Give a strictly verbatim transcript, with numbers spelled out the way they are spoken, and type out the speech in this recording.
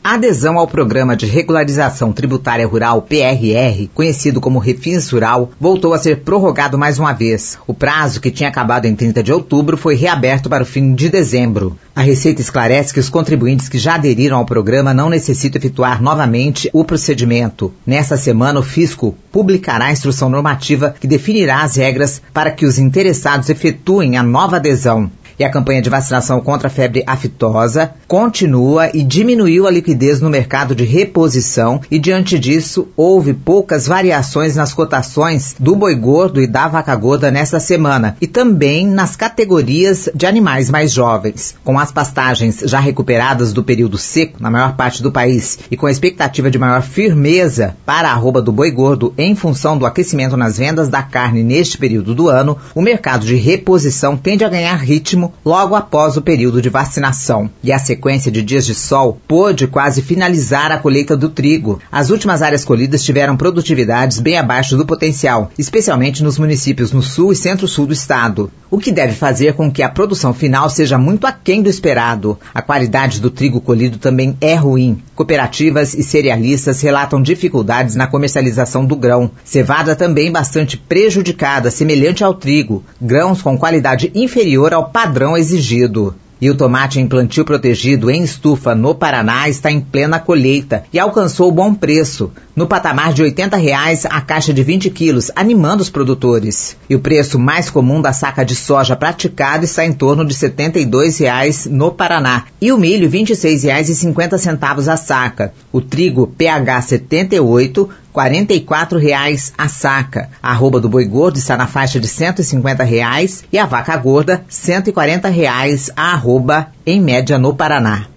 A adesão ao Programa de Regularização Tributária Rural, P R R, conhecido como Refins Rural, voltou a ser prorrogado mais uma vez. O prazo, que tinha acabado em trinta de outubro, foi reaberto para o fim de dezembro. A Receita esclarece que os contribuintes que já aderiram ao programa não necessitam efetuar novamente o procedimento. Nesta semana, o Fisco publicará a instrução normativa que definirá as regras para que os interessados efetuem a nova adesão. E a campanha de vacinação contra a febre aftosa continua e diminuiu a liquidez no mercado de reposição e, diante disso, houve poucas variações nas cotações do boi gordo e da vaca gorda nesta semana e também nas categorias de animais mais jovens. Com as pastagens já recuperadas do período seco na maior parte do país e com a expectativa de maior firmeza para a arroba do boi gordo em função do aquecimento nas vendas da carne neste período do ano, o mercado de reposição tende a ganhar ritmo logo após o período de vacinação. E a sequência de dias de sol pôde quase finalizar a colheita do trigo. As últimas áreas colhidas tiveram produtividades bem abaixo do potencial, especialmente nos municípios no sul e centro-sul do estado, o que deve fazer com que a produção final seja muito aquém do esperado. A qualidade do trigo colhido também é ruim. Cooperativas e cerealistas relatam dificuldades na comercialização do grão. Cevada também bastante prejudicada, semelhante ao trigo, grãos com qualidade inferior ao padrão exigido. E o tomate em plantio protegido em estufa no Paraná está em plena colheita e alcançou bom preço, no patamar de oitenta reais a caixa de vinte quilos, animando os produtores. E o preço mais comum da saca de soja praticada está em torno de setenta e dois reais no Paraná. E o milho, vinte e seis reais e cinquenta centavos a saca. O trigo P H setenta e oito, quarenta e quatro reais a saca. A arroba do boi gordo está na faixa de cento e cinquenta reais e a vaca gorda, cento e quarenta reais a arroba, em média no Paraná.